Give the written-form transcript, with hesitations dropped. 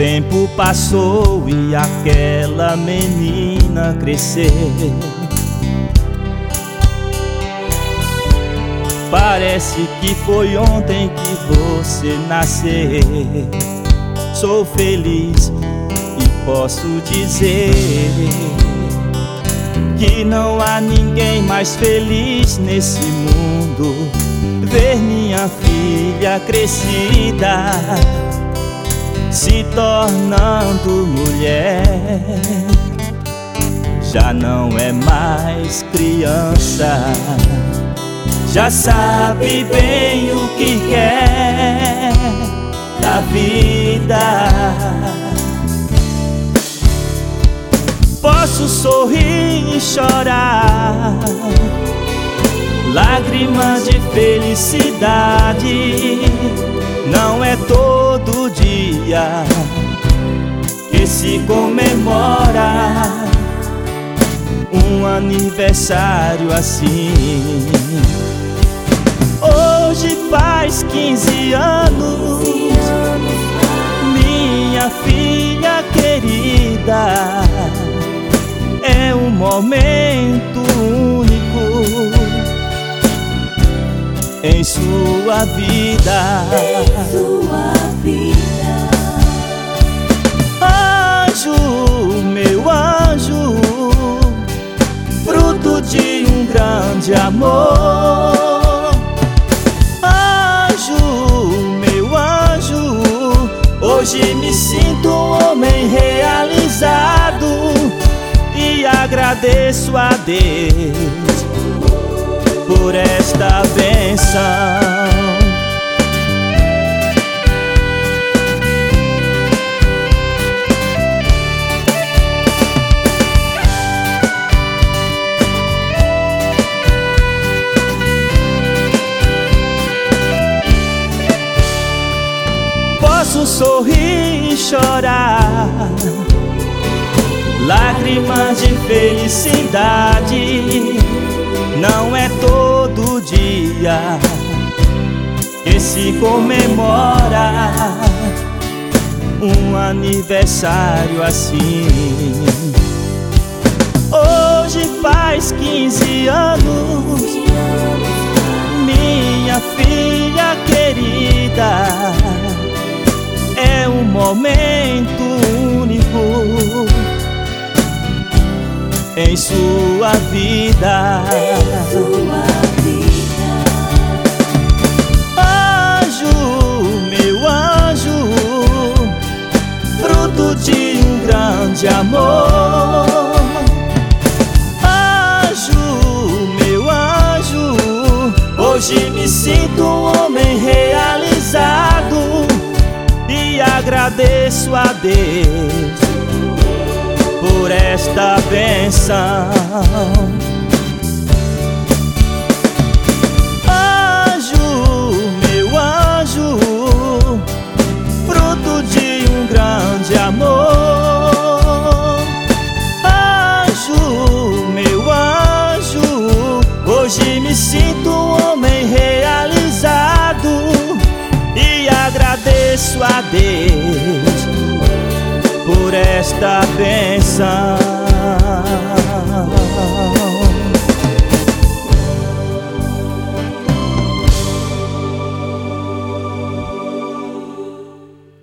tempo passou e aquela menina cresceu. Parece que foi ontem que você nasceu. Sou feliz e posso dizer que não há ninguém mais feliz nesse mundo. Ver minha filha crescida, se tornando mulher, já não é mais criança, já sabe bem o que quer da vida. Posso sorrir e chorar, lágrimas de felicidade. Não é todo dia que se comemora um aniversário assim. Hoje faz 15 anos, minha filha querida. É um momento único em sua vida. Anjo, meu anjo, fruto de um grande amor. Anjo, meu anjo, hoje me sinto um homem realizado e agradeço a Deus por esta bênção. Posso sorrir e chorar, lágrimas de felicidade. Não é todo dia que se comemora um aniversário assim. Hoje faz 15 anos, minha filha querida. É um momento único em sua vida. Anjo, meu anjo, fruto de um grande amor. Anjo, meu anjo, hoje me sinto um homem realizado e agradeço a Deus por esta bênção. Anjo, meu anjo, fruto de um grande amor. Anjo, meu anjo, hoje me sinto um homem realizado e agradeço a Deus por esta bênção.